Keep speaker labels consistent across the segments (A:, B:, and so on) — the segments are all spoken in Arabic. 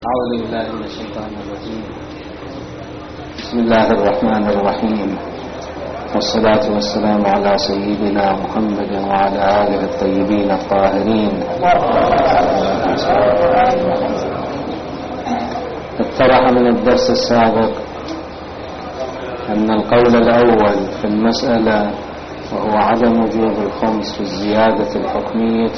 A: أعوذ بالله من الشيطان الرجيم. بسم الله الرحمن الرحيم، والصلاة والسلام على سيدنا محمد وعلى آله الطيبين الطاهرين. اتضح من الدرس السابق أن القول الأول في المسألة وهو عدم وجوب الخمس في الزيادة الحكمية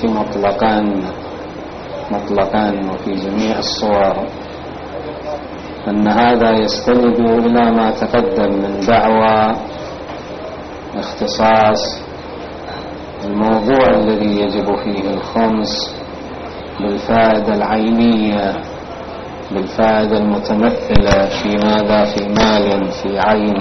A: مطلقا وفي جميع الصور، أن هذا يستند إلى ما تقدم من دعوى اختصاص الموضوع الذي يجب فيه الخمس بالفائدة العينية، بالفائدة المتمثلة في ماذا؟ في مال، في عين،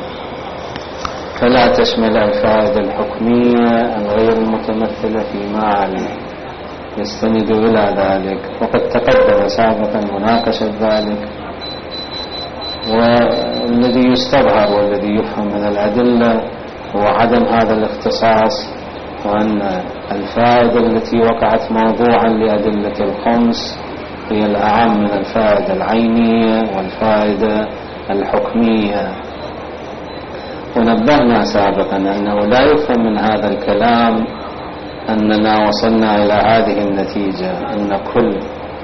A: فلا تشمل الفائدة الحكمية الغير المتمثلة في مال يستند إلى ذلك. وقد تقدم سابقا مناقشة ذلك، والذي يستظهر والذي يفهم من الأدلة هو عدم هذا الاختصاص، وأن الفائدة التي وقعت موضوعا لأدلة الخمس هي الأعم من الفائدة العينية والفائدة الحكمية. ونبهنا سابقا أنه لا يفهم من هذا الكلام أننا وصلنا إلى هذه النتيجة، أن كل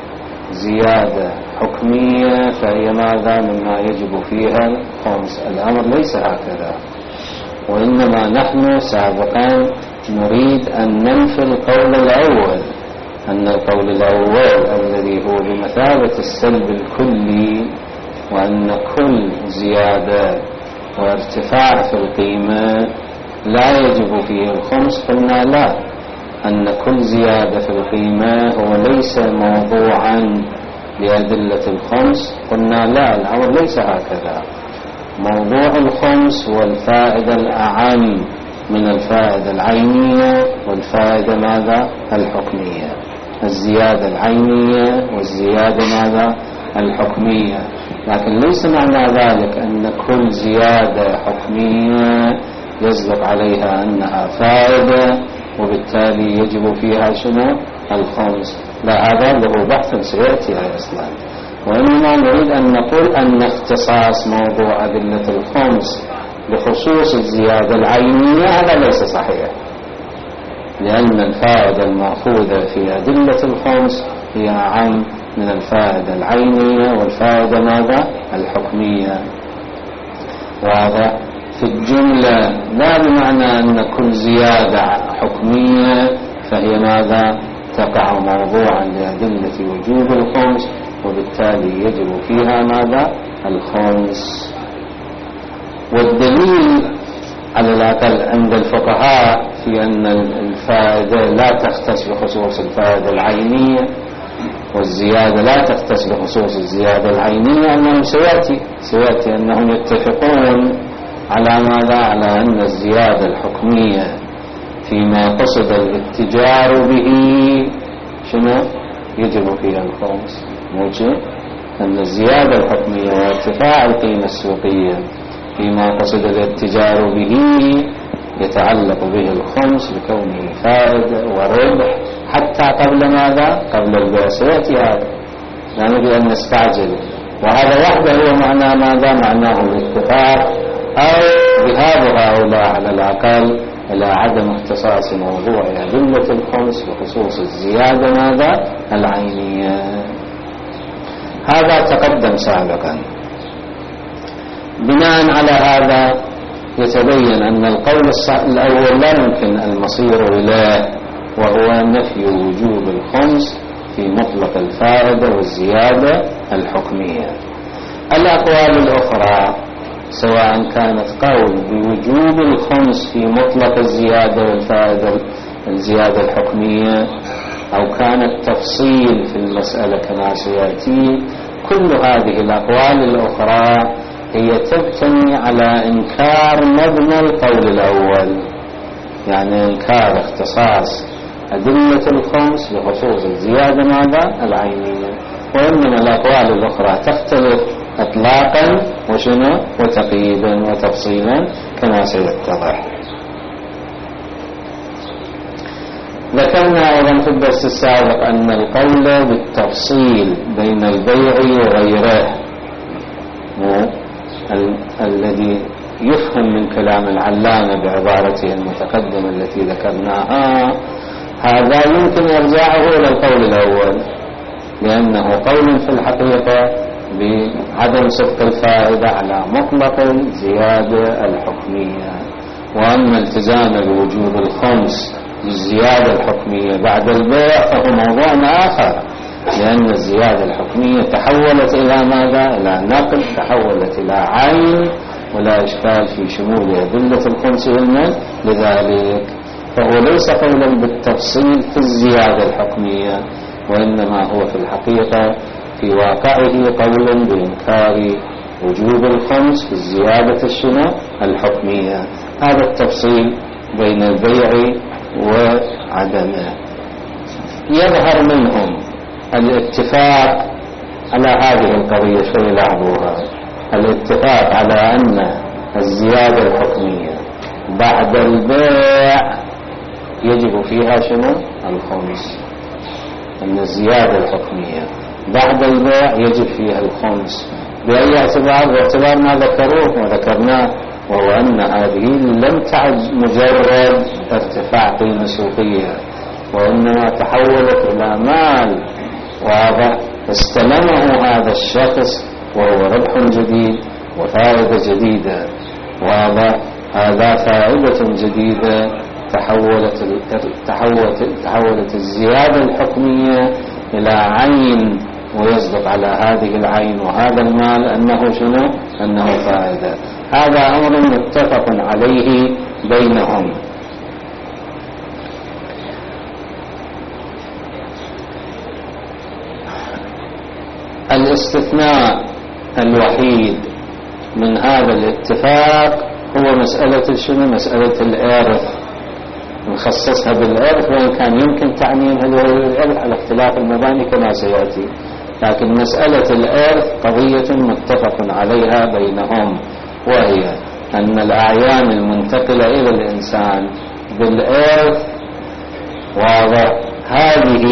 A: زيادة حكمية فهي ماذا؟ مما يجب فيها الخمس. الأمر ليس هكذا، وإنما نحن سابقا نريد أن ننفي القول الأول، أن القول الأول الذي هو بمثابة السلب الكلي، وأن كل زيادة وارتفاع في القيمة لا يجب فيه الخمس. قلنا لا، أن كل زيادة في القيمة هو ليس موضوعا لأدلة الخمس. قلنا لا، الأمر ليس هكذا. موضوع الخمس هو الفائدة الأعم من الفائدة العينية والفائدة ماذا؟ الحكمية. الزيادة العينية والزيادة ماذا؟ الحكمية. لكن ليس معنى ذلك أن كل زيادة حكمية يصدق عليها أنها فائدة وبالتالي يجب فيها شنو؟ الخمس. لا، هذا له بحث سيأتي أصلا. وإنما نريد أن نقول أن اختصاص موضوع أدلة الخمس بخصوص الزيادة العينية هذا ليس صحيح، لأن الفائدة المأخوذة في أدلة الخمس هي أعم من الفائدة العينية والفائدة ماذا؟ الحكمية. واضح؟ في الجملة، لا بمعنى أن كل زيادة حكمية فهي ماذا؟ تقع موضوعا لأدلة وجوب الخمس وبالتالي يجب فيها ماذا؟ الخمس. والدليل على الأقل عند الفقهاء في أن الفائدة لا تختص بخصوص الفائدة العينية والزيادة لا تختص بخصوص الزيادة العينية أنهم سيأتي أنهم يتفقون على ماذا؟ على أن الزيادة الحكمية فيما قصد الاتجار به شنو؟ يجب فيها الخمس. موجه أن الزيادة الحكمية وارتفاع القيمة السوقية فيما قصد الاتجار به يتعلق به الخمس لكونه فائدة وربح حتى قبل ماذا؟ قبل البيع. سيأتي هذا، لا نريد أن نستعجل. وهذا وحده هو معنى ماذا؟ معناه الاتفاق أو ذهاب هؤلاء على الأقل إلى عدم اختصاص موضوع أدلة الخمس بخصوص الزيادة ماذا؟ العينية. هذا تقدم سابقا. بناء على هذا يتبين أن القول الأول لا يمكن المصير إليه، وهو نفي وجوب الخمس في مطلق الفائدة والزيادة الحكمية. الأقوال الأخرى سواء كانت قول بوجوب الخمس في مطلق الزيادة والفائدة الزيادة الحكمية، أو كانت تفصيل في المسألة كما سيأتي، كل هذه الأقوال الأخرى هي تبتني على إنكار مبنى القول الأول، يعني إنكار اختصاص أدلة الخمس بخصوص الزيادة ماذا؟ العينية. وإنما الأقوال الأخرى تختلف إطلاقا وشنو؟ وتقييدا وتفصيلا كما سيتضح. ذكرنا أيضا في الدرس السابق أن القول بالتفصيل بين البيع وغيره الذي يفهم من كلام العلامة بعبارته المتقدمة التي ذكرناها، هذا يمكن إرجاعه إلى القول الأول، لأنه قول في الحقيقة بعدم صدق الفائدة على مطلق الزيادة الحكمية. وأما التزام بوجوب الخمس بالزيادة الحكمية بعد البيع فهو موضوع آخر، لأن الزيادة الحكمية تحولت إلى ماذا؟ إلى نقل، تحولت إلى عين، ولا إشكال في شمول أدلة الخمس والمال، لذلك فهو ليس قولا بالتفصيل في الزيادة الحكمية، وإنما هو في الحقيقة في واقعه قول بإنكار وجوب الخمس في الزيادة الحكمية. هذا التفصيل بين البيع وعدمه. يظهر منهم الاتفاق على هذه القضية، شوي لاحظوها، الاتفاق على أن الزيادة الحكمية بعد البيع يجب فيها الخمس، أن الزيادة الحكمية بعد البيع يجب فيها الخمس. بأي اعتبار؟ باعتبار ما ذكروه وذكرناه، وهو أن هذه لم تعد مجرد ارتفاع قيمة سوقية، وإنما تحولت إلى مال واضح استلمه هذا الشخص، وهو ربح جديد وفائدة جديدة واضح. هذا فائدة جديدة تحولت الزيادة الحكمية إلى عين، ويصدق على هذه العين وهذا المال أنه فائدة. هذا أمر متفق عليه بينهم. الاستثناء الوحيد من هذا الاتفاق هو مسألة مسألة الإرث، نخصصها بالإرث، وإن كان يمكن تعميمها للإرث على اختلاف المباني كما سيأتي، لكن مسألة الإرث قضية متفق عليها بينهم، وهي أن الأعيان المنتقلة إلى الإنسان بالإرث واضح هذه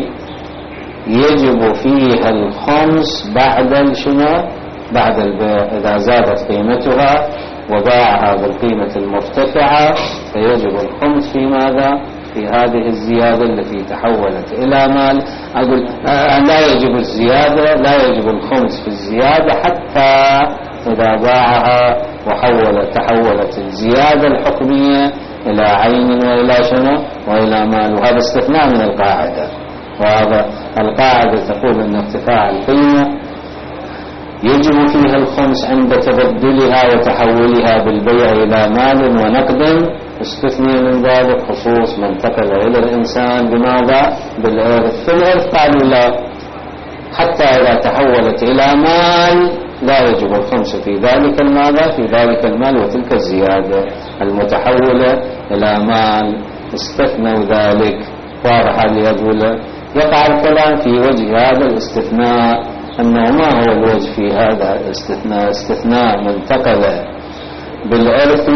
A: يجب فيها الخمس بعد البيع. إذا زادت قيمتها وباعها بالقيمة المرتفعة فيجب الخمس في ماذا؟ في هذه الزيادة التي تحولت إلى مال. أقول لا يجب الزيادة، لا يجب الخمس في الزيادة حتى إذا باعها تحولت الزيادة الحكمية إلى عين وإلى وإلى مال. وهذا استثناء من القاعدة، وهذا القاعدة تقول أن ارتفاع القيمة يجب فيها الخمس عند تبدلها وتحولها بالبيع إلى مال ونقد، استثني من ذلك خصوص من انتقل إلى الإنسان بماذا؟ بالإرث. في الإرث قالوا لا، حتى إذا تحولت إلى مال لا يجب الخمس في ذلك المال وتلك الزيادة المتحولة إلى مال استثنوا ذلك. واضح اللي يقول يقع الكلام في وجه هذا الاستثناء، أنه ما هو الوجه في هذا الاستثناء؟ استثناء منتقل بالإرث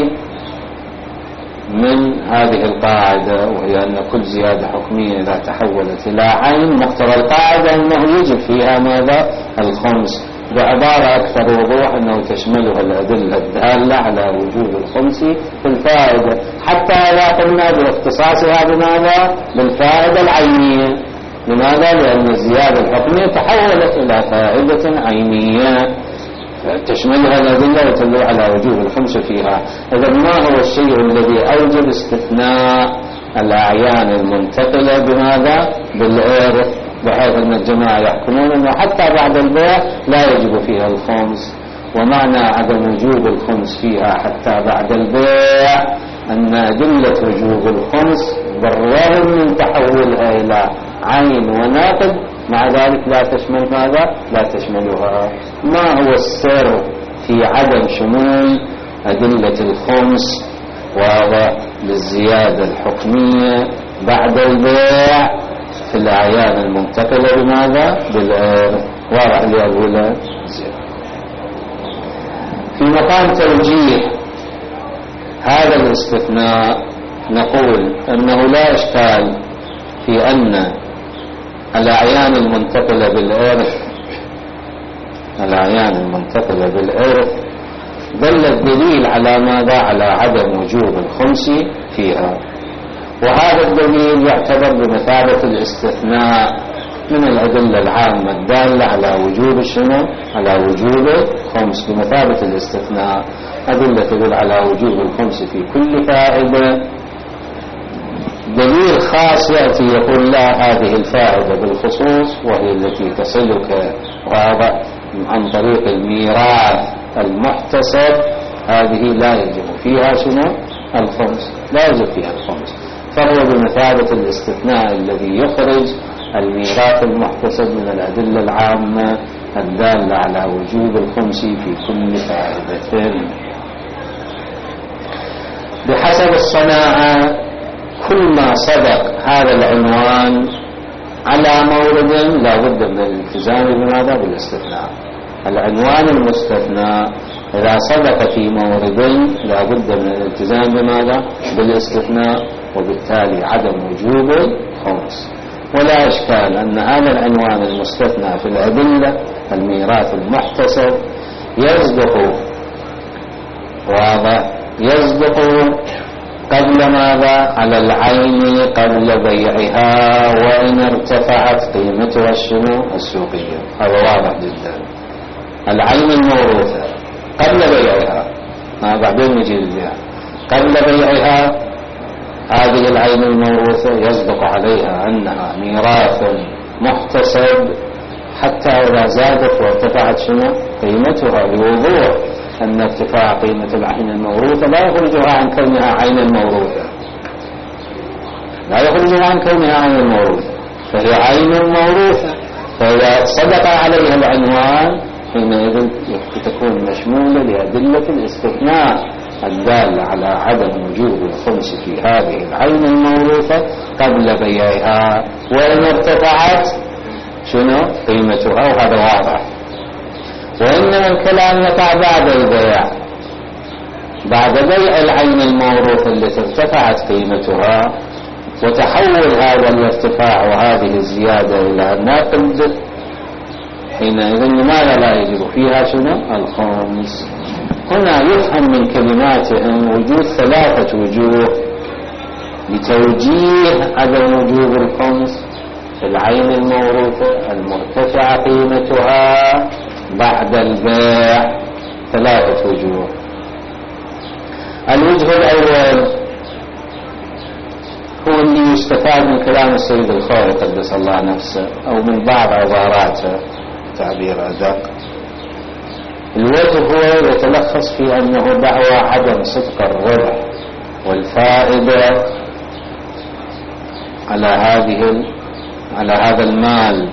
A: من هذه القاعدة، وهي أن كل زيادة حكمية إذا تحولت إلى عين مقتضى القاعدة أنه يجب فيها ماذا؟ الخمس. بعبارة أكثر وضوح أنه تشملها الأدلة الدالة على وجوب الخمس في الفائدة، حتى إذا قلنا باختصاصها بماذا؟ بالفائدة العينية. لماذا؟ لأن الزيادة الحكمية تحولت إلى فائدة عينية تشملها الأدلة وتدل على وجوب الخمس فيها. إذا ما هو الشيء الذي أوجب استثناء الأعيان المنتقلة بماذا؟ بالإرث، بحيث أن الجماعة يحكمون أنه حتى بعد البيع لا يجب فيها الخمس. ومعنى عدم وجوب الخمس فيها حتى بعد البيع أن أدلة وجوب الخمس بالرغم من تحولها إلى عين وناقد مع ذلك لا تشمل ماذا؟ لا تشملها. ما هو السر في عدم شمول أدلة الخمس للزيادة الحكمية بعد البيع في الأعيان المنتقلة بماذا؟ بالإرث. واضح اللي أقوله؟ في مقام توجيه هذا الاستثناء نقول أنه لا إشكال في أن الأعيان المنتقلة بالإرث دل الدليل على ماذا؟ على عدم وجوب الخمس فيها، وهذا الدليل يعتبر بمثابة الاستثناء من الأدلة العامة الدالة على وجوب شنو؟ على وجوب الخمس، بمثابة الاستثناء. أدلة تدل على وجوب الخمس في كل فائدة، دليل خاص يأتي يقول لا، هذه الفائدة بالخصوص وهي التي تصلك واضح عن طريق الميراث المحتسب، هذه لا يجب فيها شنو؟ الخمس، لا يجب فيها الخمس، فهو بمثابة الاستثناء الذي يخرج الميراث المحتسب من الأدلة العامة الدالة على وجوب الخمس في كل فائدة. بحسب الصناعة كل ما صدق هذا العنوان على مورد لا بد من الالتزام بماذا؟ بالاستثناء. العنوان المستثنى إذا صدق في مورد لا بد من الالتزام بماذا؟ بالاستثناء، وبالتالي عدم وجوب الخمس. ولا إشكال أن هذا العنوان المستثنى في الأدلة الميراث المحتسب يصدق قبل ماذا؟ على العين قبل بيعها، وإن ارتفعت قيمتها السوقية. هذا واضح جدا. العين الموروثة قبل بيعها، بعدين نجي للبيع. قبل بيعها هذه العين الموروثة يصدق عليها أنها ميراث محتسب حتى إذا زادت وارتفعت قيمتها، بوضوح أن ارتفاع قيمة العين الموروثة لا يخرجها عن كونها عين موروثة، فهي عين موروثة. فإذا صدق عليها العنوان حينئذ تكون مشمولة لأدلة الاستثناء الدالة على عدم وجوب الخمس في هذه العين الموروثة قبل بيعها، وإن ارتفعت قيمتها، وهذا واضح. وإنما الكلام يقع بعد البيع، بعد بيع العين الموروثة التي ارتفعت قيمتها، وتحول هذا الارتفاع وهذه الزيادة إلى نقد، حينئذ لماذا لا يجب فيها الخمس؟ هنا يفهم من كلماتهم وجود 3 وجوه لتوجيه عدم وجوب الخمس في العين الموروثة المرتفعة قيمتها بعد البيع. 3 وجوه. الوجه الأول هو اللي يستفاد من كلام السيد الخوئي قدس الله نفسه، أو من بعض عباراته تعبير أدق. الوجه هو يتلخص في أنه دعوى عدم صدق الربح والفائدة على هذا المال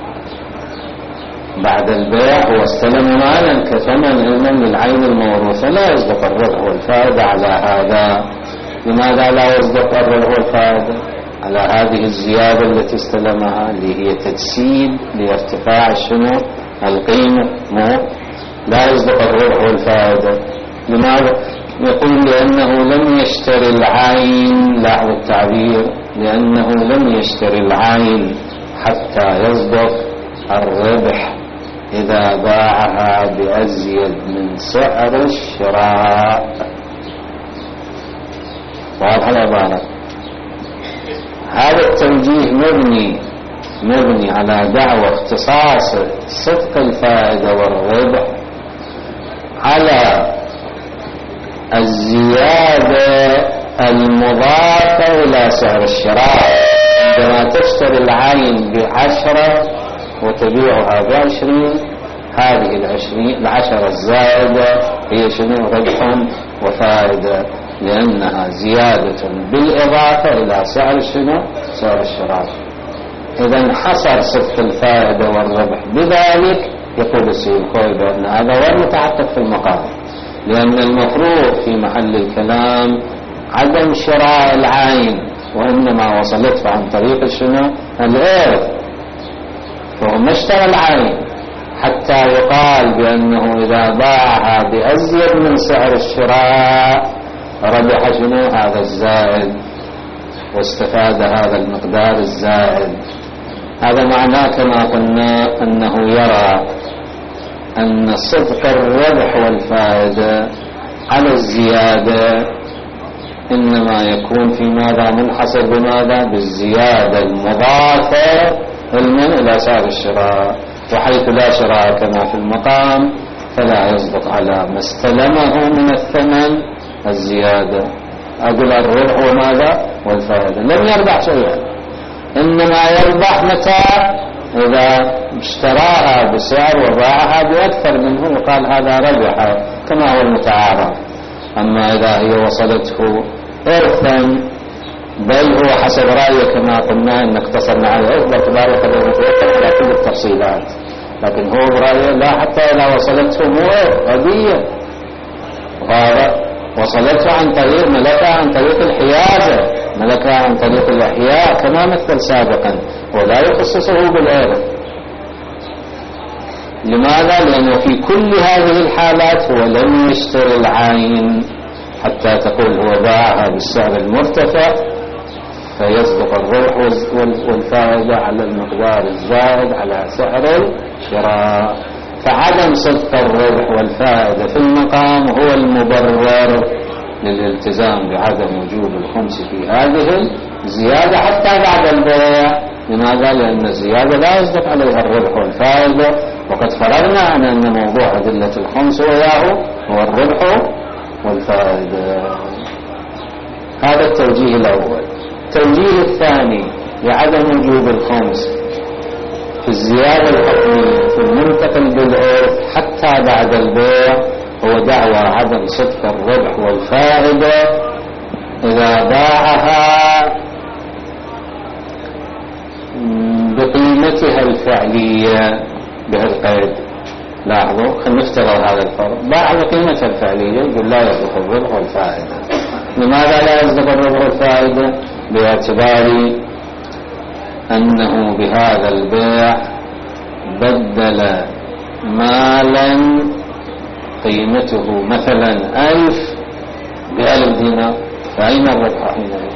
A: بعد البيع. هو استلم مالا كثمن علما للعين الموروثة، لا يصدق الربح والفائدة على هذا. لماذا لا يصدق الربح والفائدة على هذه الزيادة التي استلمها، اللي هي تجسيد لارتفاع القيمة؟ لا يصدق الربح والفائدة. لماذا؟ يقول لأنه لم يشتري العين، لاحظوا التعبير، لأنه لم يشتري العين حتى يصدق الربح إذا باعها بأزيد من سعر الشراء. واضح العبارة. هذا التوجيه مبني على دعوى اختصاص صدق الفائدة والربح على الزيادة المضافة إلى سعر الشراء. عندما تشتري العين ب10 وتبيعها ب20، هذه ال10 الزائدة هي ربح وفائدة، لأنها زيادة بالإضافة إلى سعر الشراء. إذا حصر صدق الفائدة والربح بذلك. يقول السيد الخوئي بأن هذا غير متعقد في المقام، لأن المفروض في محل الكلام عدم شراء العين، وإنما وصلته عن طريق الإرث. فهو ما اشترى العين حتى يقال بأنه إذا باعها بأزيد من سعر الشراء ربح شنو هذا الزائد واستفاد هذا المقدار الزائد. هذا معناه كما قلنا أنه يرى أن صدق الربح والفائدة على الزيادة إنما يكون في ماذا منحصر بماذا بالزيادة المضافة علما إلى سعر الشراء، وحيث لا شراء كما في المقام فلا يصدق على ما استلمه من الثمن الزيادة. أقول الربح وماذا والفائدة لم يربح شيئا، إنما يربح متى إذا اشتراها بسعر وباعها بأكثر منه وقال هذا ربح كما هو المتعارف. أما إذا هي وصلته إرثا بل هو حسب رأيه كما قلنا إن اقتصرنا على الإرث باعتباره قدر متوقف على كل التفصيلات، لكن هو برأيه لا حتى إذا وصلته مو هدية وهذا وصلته عن طريق ملكها عن طريق الحيازة، ملكها عن طريق الإحياء كما مثل سابقا ولا يخصصه بالإرث. لماذا؟ لأنه في كل هذه الحالات هو لم يشتري العين حتى تقول هو باعها بالسعر المرتفع فيصدق الربح والفائدة على المقدار الزائد على سعر الشراء. فعدم صدق الربح والفائدة في المقام هو المبرر للالتزام بعدم وجوب الخمس في هذه الزيادة حتى بعد البيع. لماذا؟ لأن الزيادة لا يصدق عليها الربح والفائدة، وقد فرضنا عن أن موضوع أدلة الخمس وياه هو الربح والفائدة. هذا التوجيه الأول. التوجيه الثاني لعدم وجوب الخمس في الزيادة الحكمية في المنتقل بالإرث حتى بعد البيع هو دعوى عدم صدق الربح والفائدة إذا باعها بقيمتها الفعلية بهالقيد. لاحظوا خلينا نفترض هذا الفرق، باع بقيمتها الفعلية يقول لا يصدق الربح والفائدة. لماذا لا يصدق الربح والفائدة؟ باعتبار أنه بهذا البيع بدل مالا قيمته مثلا 1000 ب1000 دينار، فأين الربح حينئذ؟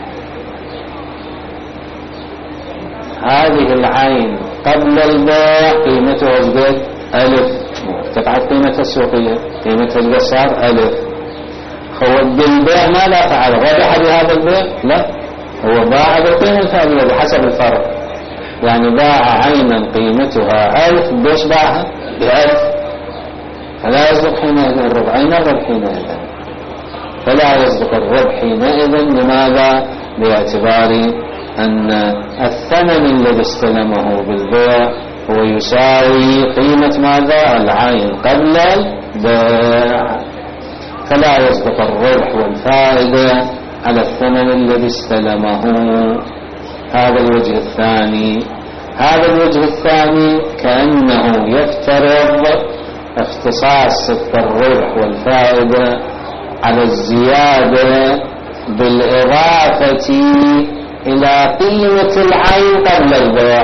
A: هذه العين قبل البيع قيمتها ازداد 1000 ارتفعت قيمتها السوقية، قيمتها ازداد صار 1000. هو بالبيع ما لا فعل ربح بهذا البيع؟ لا، هو باع بالقيمة الفعلية بحسب الفرق. يعني باع عينا قيمتها 1000 بيش باعها ب1000 فلا يصدق حينئذ الربح. أين الربح حينئذ؟ فلا يصدق الربح حينئذ. لماذا؟ باعتبار أن الثمن الذي استلمه بالبيع هو يساوي قيمة ماذا؟ العين قبل البيع، فلا يصدق الربح والفائدة على الثمن الذي استلمه. هذا الوجه الثاني. هذا الوجه الثاني كأنه يفترض اختصاص صدق الربح والفائدة على الزيادة بالإضافة إلى قيمة العين قبل البيع.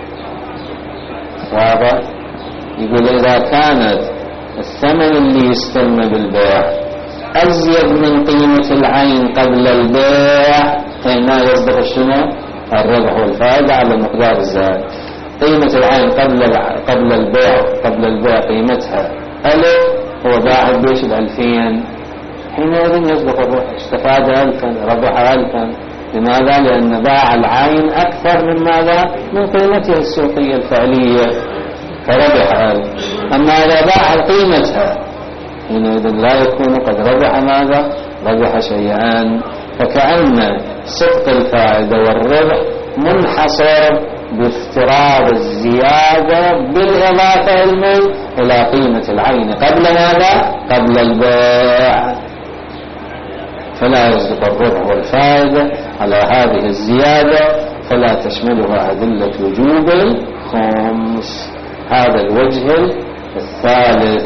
A: واضح؟ يقول إذا كانت الثمن اللي يستلم بالبيع أزيد من قيمة العين قبل البيع فإنها يصدق شنو؟ الربح والفائدة على المقدار الزائد. قيمة العين قبل البيع قيمتها 1000 هو باع بيش ب2000 حينئذ يصدق الربح، استفاد 1000 ربح 1000. لماذا؟ لأن باع العين أكثر من ماذا؟ من قيمتها السوقية الفعلية فربح 1000. أما إذا باع قيمتها حينئذ لا يكون قد ربح ماذا؟ ربح شيئا. فكأن صدق الفائدة والربح منحصر بافتراض الزيادة بالإضافة إلى قيمة العين قبل ماذا؟ قبل البيع. فلا يصدق الربح والفائدة على هذه الزيادة، فلا تشملها أدلة وجوب الخمس. هذا الوجه الثالث.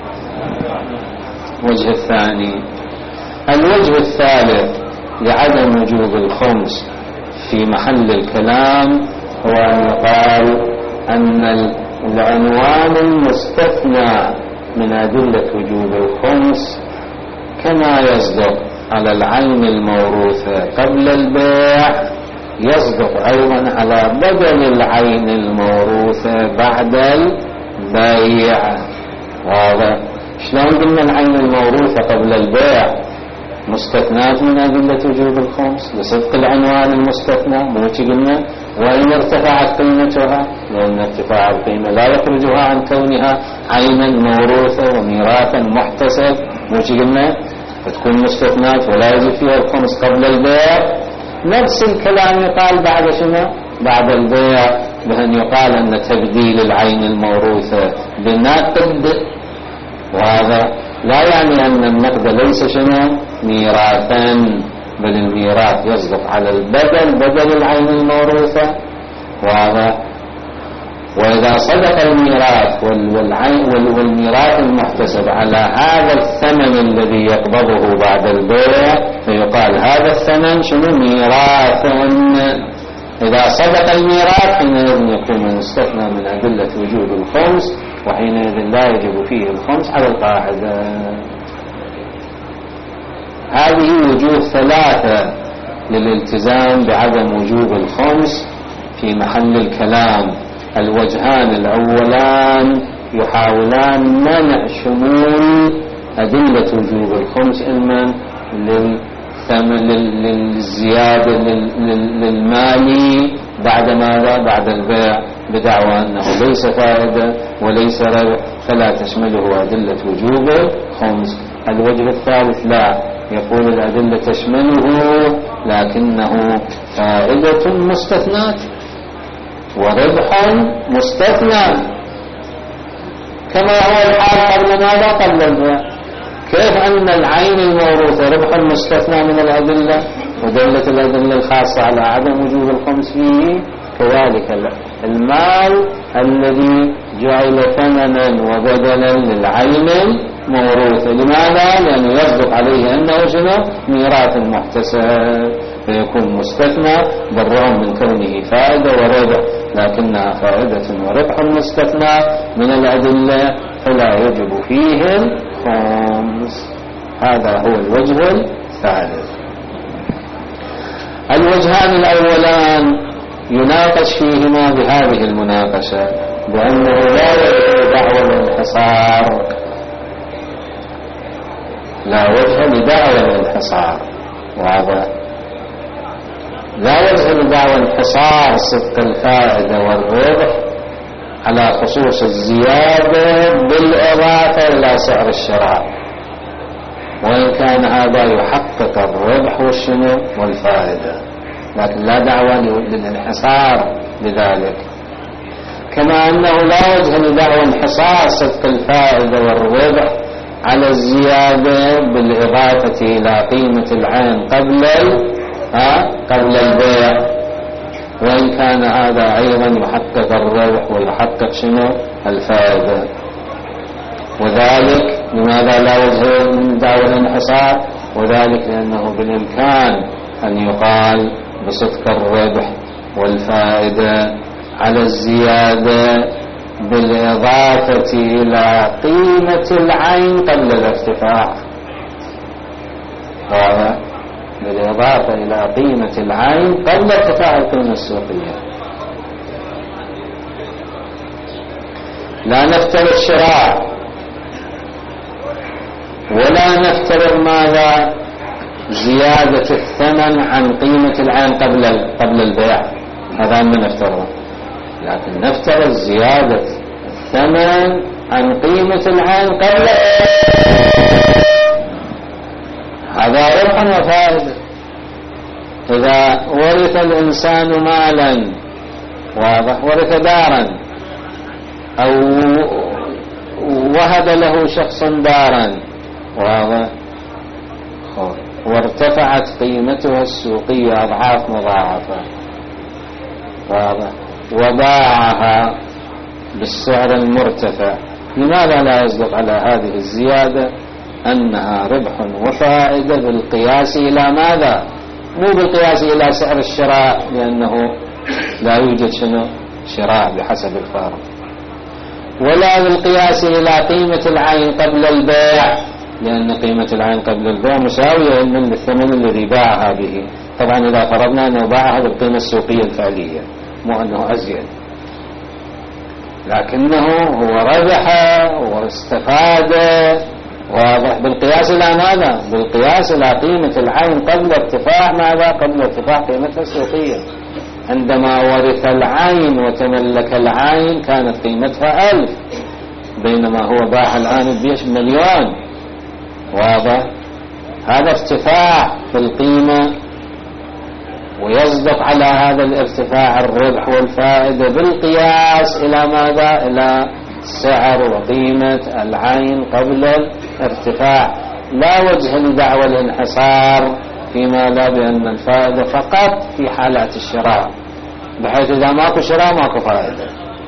A: الوجه الثاني. الوجه الثالث لعدم وجوب الخمس في محل الكلام هو أن يقال أن العنوان المستثنى من أدلة وجوب الخمس كما يصدق على العين الموروثة قبل البيع يصدق أيضا على بدل العين الموروثة بعد البيع. واضح؟ شلون قلنا العين الموروثة قبل البيع مستثنات من أدلة وجوب الخمس لصدق العنوان المستثنى، مو قلنا وإن ارتفعت قيمتها، لأن ارتفاع القيمة لا يخرجها عن كونها عينا موروثة وميراثا محتسب، مو قلنا فتكون مستثنات ولا يجب فيها الخمس قبل البيع. نفس الكلام يقال بعد شنو؟ بعد البيع، بأن يقال أن تبديل العين الموروثة بالنقد، وهذا لا يعني أن النقد ليس شنو؟ ميراثا، بل الميراث يصدق على البدل بدل العين الموروثة. وهذا وإذا صدق الميراث والميراث المحتسب على هذا الثمن الذي يقبضه بعد البيع فيقال هذا الثمن شنو؟ ميراثا. إذا صدق الميراث حينئذ يكون مستثنى من أدلة وجوب الخمس، وحينئذ لا يجب فيه الخمس على القاعدة. هذه وجوه ثلاثة للالتزام بعدم وجوب الخمس في محل الكلام. الوجهان الأولان يحاولان منع شمول أدلة وجوب الخمس إما للزيادة للمالي بعد ماذا؟ بعد البيع، بدعوى أنه ليس فائدة وليس ربح فلا تشمله أدلة وجوب الخمس. الوجه الثالث لا، يقول الأدلة تشمله لكنه فائدة مستثنات وربح مستثنى كما هو الحال قبل ماذا؟ قبل البيع. كيف أن العين الموروثة ربح مستثنى من الأدلة ودلت الأدلة الخاصة على عدم وجوب الخمس فيه، كذلك المال الذي جعل ثمنا وبدلا للعين الموروثة. لماذا؟ لأنه يصدق عليه أنه شنو؟ ميراث محتسب، فيكون مستثنى بالرغم من كونه فائدة وربح، لكنها فائدة وربح مستثنى من الأدلة فلا يجب فيه الخمس. هذا هو الوجه الثالث. الوجهان الأولان يناقش فيهما بهذه المناقشة بأنه لا يجب دعوى الانحصار، لا وجه لدعوى الانحصار. واضح؟ لا وجه لدعوى انحصار صدق الفائدة والربح على خصوص الزيادة بالإضافة إلى سعر الشراء، وإن كان هذا يحقق الربح والشنو والفائدة، لكن لا دعوة للانحصار بذلك. كما أنه لا وجه لدعوى انحصار صدق الفائدة والربح على الزيادة بالإضافة إلى قيمة العين قبل البيع، وإن كان هذا أيضا يحقق الربح ويحقق شنو الفائدة. وذلك لماذا لا وجه لدعوى الانحصار؟ وذلك لأنه بالإمكان أن يقال بصدق الربح والفائدة على الزيادة بالإضافة إلى قيمة العين قبل الارتفاع، هذا بالإضافة إلى قيمة العين قبل ارتفاع القيمة السوقية. لا نفترض شراء ولا نفترض ماذا؟ زيادة الثمن عن قيمة العين قبل البيع، هذا ما نفترضه، لكن نفترض زيادة الثمن عن قيمة العين قبل هذا ربح وفائدة. إذا ورث الإنسان مالا، واضح، ورث دارا أو وهب له شخص دارا، واضح، وارتفعت قيمتها السوقية أضعاف مضاعفة، واضح، وباعها بالسعر المرتفع، لماذا لا يصدق على هذه الزيادة أنها ربح وفائدة بالقياس إلى ماذا؟ مو بالقياس إلى سعر الشراء، لأنه لا يوجد شنو شراء بحسب الفارق، ولا بالقياس إلى قيمة العين قبل البيع، لأن قيمة العين قبل البيع مساوية من الثمن الذي باعها به. طبعا إذا فرضنا أنه باعها بالقيمة السوقية الفعلية مو أنه أزيد، لكنه هو ربح واستفاد. واضح؟ بالقياس إلى ماذا؟ بالقياس إلى قيمة العين قبل ارتفاع ماذا؟ قبل ارتفاع قيمتها السوقية. عندما ورث العين وتملك العين كانت قيمتها 1000، بينما هو باع الآن ب1,000,000. واضح؟ هذا ارتفاع في القيمة، ويصدق على هذا الارتفاع الربح والفائدة بالقياس إلى ماذا؟ إلى سعر وقيمة العين قبل الارتفاع. لا وجه لدعوى الانحصار فيما لا بأن الفائدة فقط في حالات الشراء، بحيث إذا ماكو شراء ماكو فائدة،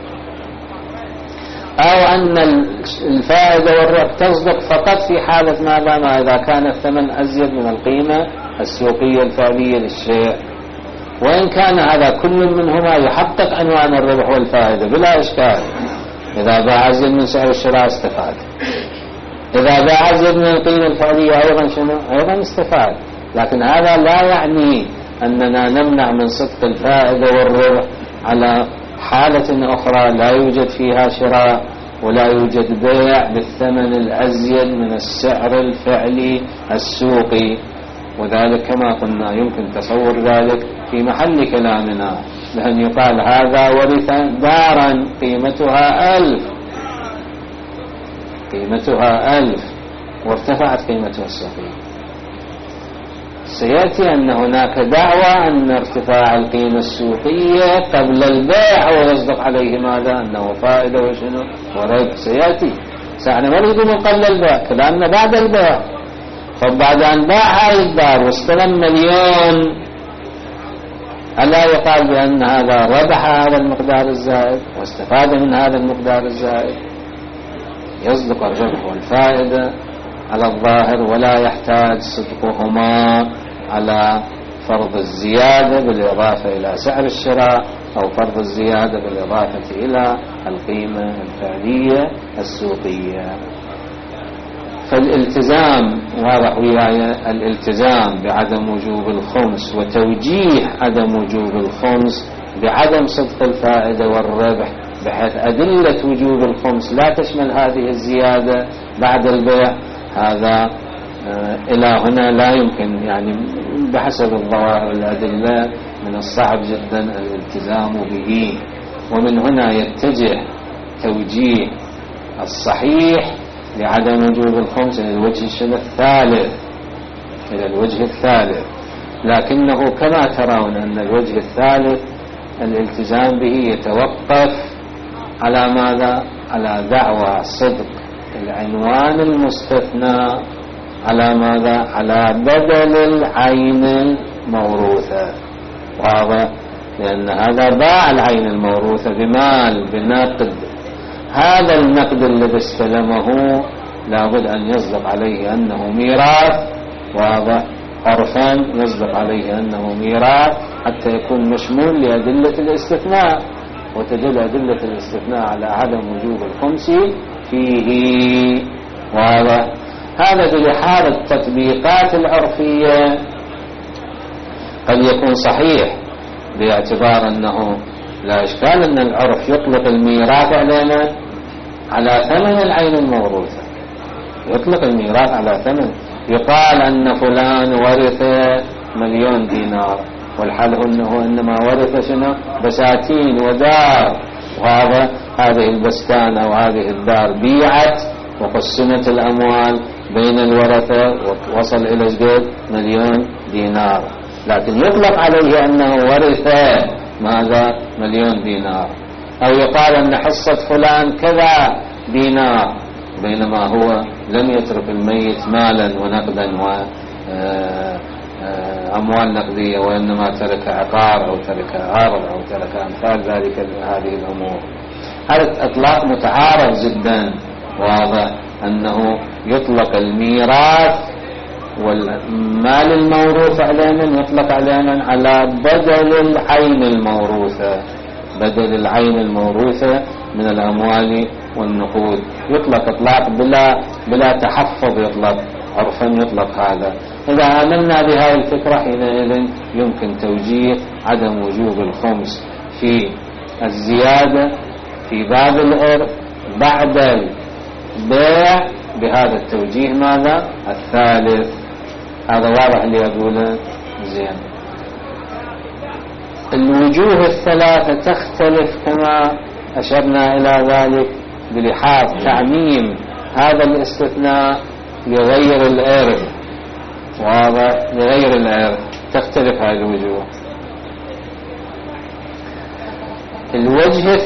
A: أو أن الفائدة والربح تصدق فقط في حالة ماذا؟ ما إذا كان الثمن أزيد من القيمة السوقية الفعلية للشيء. وإن كان هذا كل منهما يحقق عنوان الربح والفائدة بلا إشكال. إذا باع أزيد من سعر الشراء استفاد، إذا باع أزيد من القيمة الفعلية أيضا شنو؟ أيضا استفاد. لكن هذا لا يعني أننا نمنع من صدق الفائدة والربح على حالة أخرى لا يوجد فيها شراء ولا يوجد بيع بالثمن الأزيد من السعر الفعلي السوقي. وذلك كما قلنا يمكن تصور ذلك في محل كلامنا، لأن يقال هذا ورث دارا قيمتها 1000، قيمتها 1000 وارتفعت قيمتها السوقية. سيأتي أن هناك دعوة أن ارتفاع القيمة السوقية قبل البيع ويصدق عليه ماذا؟ أنه فائدة وشنو؟ وربح. سيأتي. سأنا نريد من قبل البيع، كلامنا بعد البيع. فبعد أن باع هاي الدار واستلم 1,000,000، ألا يقال بأن هذا ربح هذا المقدار الزائد واستفاد من هذا المقدار الزائد؟ يصدق الربح والفائدة على الظاهر، ولا يحتاج صدقهما على فرض الزيادة بالإضافة إلى سعر الشراء، أو فرض الزيادة بالإضافة إلى القيمة الفعلية السوقية. فالالتزام، واضح وياي، الالتزام بعدم وجوب الخمس وتوجيه عدم وجوب الخمس بعدم صدق الفائدة والربح، بحيث أدلة وجوب الخمس لا تشمل هذه الزيادة بعد البيع. هذا إلى هنا لا يمكن، يعني بحسب الظواهر الأدلة من الصعب جدا الالتزام به. ومن هنا يتجه توجيه الصحيح لعدم وجوب الخمس إلى الوجه الثالث، إلى الوجه الثالث. لكنه كما ترون أن الوجه الثالث الالتزام به يتوقف على ماذا؟ على دعوى صدق العنوان المستثنى على ماذا؟ على بدل العين الموروثة. واضح؟ لأن هذا باع العين الموروثة بمال، بنقد. هذا النقد الذي استلمه لابد أن يصدق عليه أنه ميراث. واضح؟ عرفا يصدق عليه أنه ميراث حتى يكون مشمول لأدلة الاستثناء، وتدل أدلة الاستثناء على عدم وجوب الخمس فيه. واضح؟ هذا بلحاظ التطبيقات العرفية قد يكون صحيح، باعتبار أنه لا إشكال أن العرف يطلق الميراث علينا على ثمن العين الموروثة، يطلق الميراث على ثمن. يقال أن فلان ورث 1,000,000 دينار، والحال أنه إنما ورث شنو؟ بساتين ودار. وهذا هذه البستان أو هذه الدار بيعت وقسمت الأموال بين الورثة ووصل إلى جديد 1,000,000 دينار، لكن يطلق عليه أنه ورث ماذا؟ 1,000,000 دينار. أو يقال أن حصة فلان كذا دينار، بينما هو لم يترك الميت مالا ونقدا وأموال نقدية، وإنما ترك عقار أو ترك أرض أو ترك أمثال ذلك هذه الأمور. هذا إطلاق متعارض جدا. واضح أنه يطلق الميراث والمال الموروث علينا يطلق علينا على بدل العين الموروثة، بدل العين الموروثة من الأموال والنقود، يطلق إطلاق بلا تحفظ، يطلق عرفا يطلق هذا. إذا آمنا بهذه الفكرة حينئذ يمكن توجيه عدم وجوب الخمس في الزيادة في باب الإرث بعد البيع بهذا التوجيه ماذا؟ الثالث. هذا واضح اللي أقوله زين. الوجوه الثلاثة تختلف كما أشرنا إلى ذلك بلحاظ تعميم هذا الاستثناء لغير الإرث. واضح؟ لغير الإرث تختلف هذه الوجوه. الوجه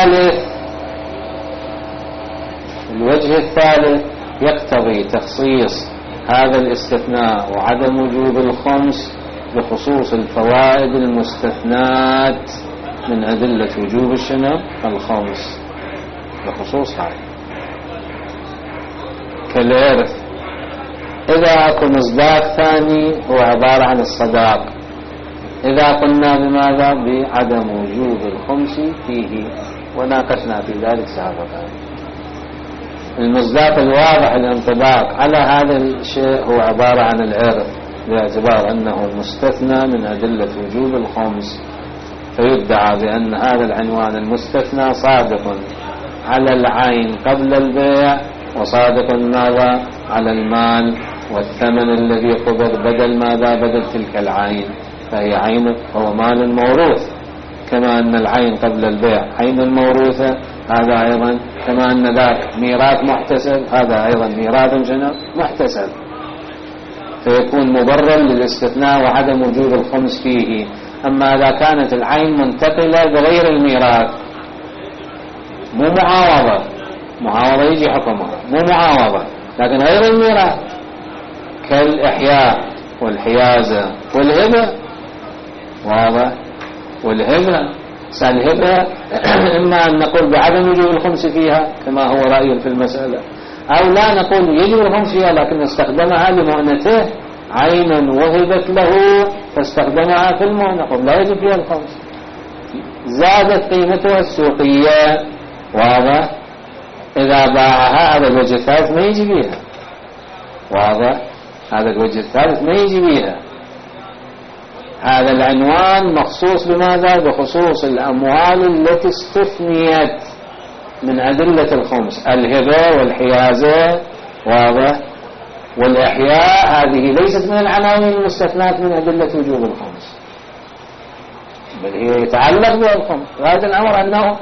A: الثالث يقتضي تخصيص هذا الاستثناء وعدم وجوب الخمس بخصوص الفوائد المستثنات من أدلة وجوب الخمس، بخصوص هذا كالإرث. إذا أكو مصداق ثاني هو عبارة عن الصداق، إذا قلنا بماذا؟ بعدم وجوب الخمس فيه، وناقشنا في ذلك سابقا. المصداق الواضح الانطباق على هذا الشيء هو عبارة عن الإرث، باعتبار أنه مستثنى من أدلة وجوب الخمس، فيدعى بأن هذا العنوان المستثنى صادق على العين قبل البيع، وصادق ماذا؟ على المال والثمن الذي قبض بدل ماذا؟ بدل تلك العين، فهي عين هو مال موروث، كما أن العين قبل البيع عين موروثة، هذا أيضا كما أن ذاك ميراث محتسب، هذا أيضا ميراث محتسب، فيكون مبرر للاستثناء وعدم وجوب الخمس فيه. أما إذا كانت العين منتقلة بغير الميراث، مو معاوضة يجي حكمها مو معاوضة لكن غير الميراث، كالإحياء والحيازة والهبة. واضح؟ والهبة الهبة إما أن نقول بعدم وجوب الخمس فيها كما هو رأي في المسألة، أو لا نقول يجب الخمس فيها لكن استخدمها لمؤنته عينا وهبت له فاستخدمها في المؤنة، نقول لا يجب فيها الخمس، زادت قيمتها السوقية. واضح؟ إذا باعها هذا الوجه الثالث ما يجي بيها. واضح؟ هذا الوجه الثالث ما يجي بيها. هذا العنوان مخصوص بماذا؟ بخصوص الأموال التي استثنيت من أدلة الخمس، الهبة والحيازة. واضح؟ والإحياء هذه ليست من العناوين المستثنات من أدلة وجوب الخمس، بل هي يتعلق بها الخمس. وهذا الأمر أنه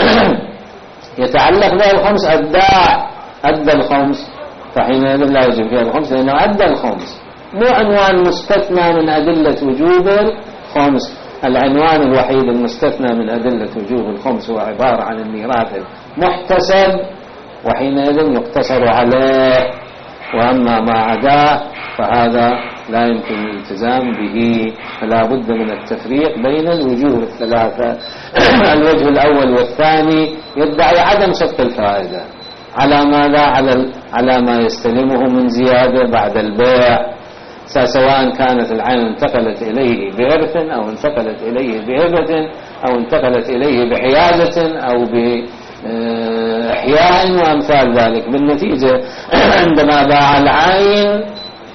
A: يتعلق بها الخمس أدى الخمس، فحينئذ لا يجب فيها الخمس لأنه أدى الخمس، مو عنوان مستثنى من أدلة وجوب الخمس. العنوان الوحيد المستثنى من أدلة وجوب الخمس هو عبارة عن الميراث المحتسب، وحينئذ يقتصر عليه، وأما ما عداه فهذا لا يمكن الالتزام به، فلا بد من التفريق بين الوجوه الثلاثة. الوجه الأول والثاني يدعي عدم صدق الفائدة على ماذا؟ على ما يستلمه من زيادة بعد البيع، سواء كانت العين انتقلت إليه بإرث أو انتقلت إليه بهبة أو انتقلت إليه بحيازة أو بإحياء وأمثال ذلك. بالنتيجة عندما باع العين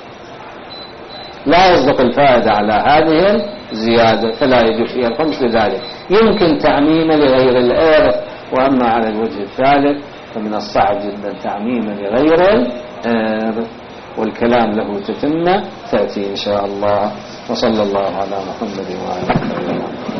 A: لا يصدق الفائدة على هذه الزيادة، فلا يجب فيها الخمس. لذلك يمكن تعميم لغير الإرث، وأما على الوجه الثالث فمن الصعب جدا تعميم لغير الإرث، والكلام له تتمة تأتي إن شاء الله. وصلى الله على محمد وعلى آله وسلم.